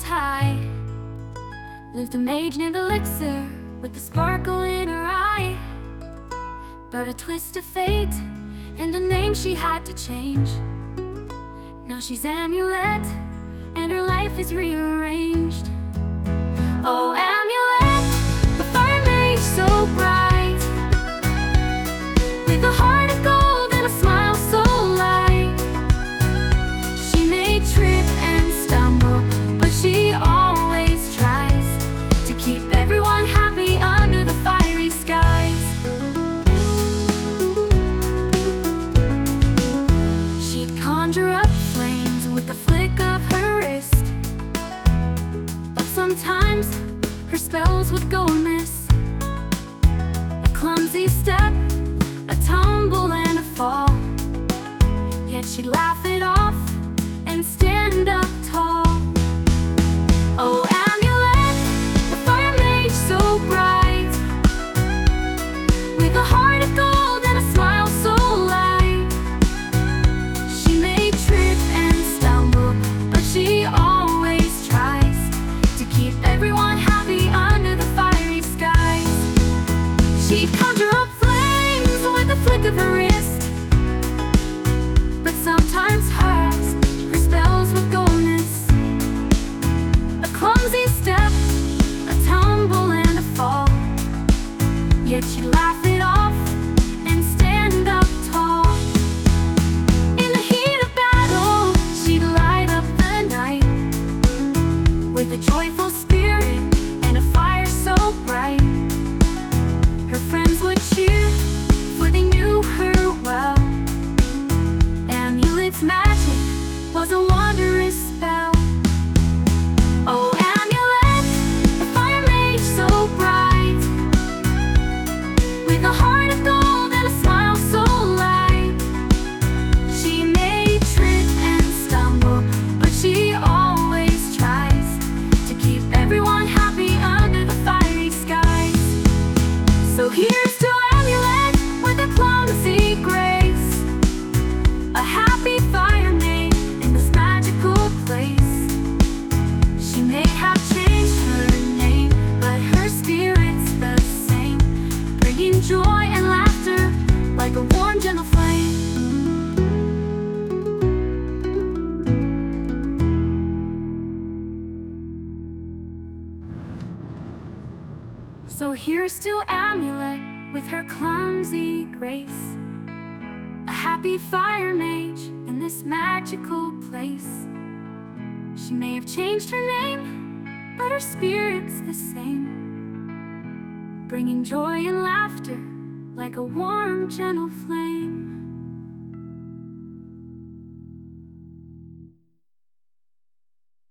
high lived a mage named Elixir, with a sparkle in her eye. But a twist of fate, and a name she had to change. Now she's Amulet, and her life is rearranged. Oh, Amulet, the fire mage so bright, with a heart of gold and a smile so light. She may trip and stumble, but she always tries to keep everyone happy under the fiery skies. She'd conjure up flames with the flick of her wrist, but sometimes her spells would go amiss. A clumsy step, a tumble and a fall, yet she'd laugh it off and stand up tall. Oh, Amulet, the fire mage so bright, with a heart of gold and a smile so light. She may trip and stumble, but she always tries to keep everyone happy under the fiery skies. She'd conjure up flames with the flick of her wrist, but sometimes her spells would go amiss. A clumsy step, a tumble and a fall, yet she'd laugh it off and stand up tall. In the heat of battle, she'd light up the night with a joyful spirit and a fire so bright. Her friends would cheer, for they knew her well. Amulet's magic was a wondrous spell. Oh, Amulet, the fire mage so bright, with a heart of gold and a smile so light. She may trip and stumble, but she always tries to keep everyone happy under the fiery skies. So here's to Amulet with a clumsy grace, a happy fire mage in this magical place. She may have changed her name, but her spirit's the same, bringing joy and laughter like a warm, gentle flame. So here's to Amulet with her clumsy grace, a happy fire mage in this magical place. She may have changed her name, but her spirit's the same, bringing joy and laughter like a warm, gentle flame.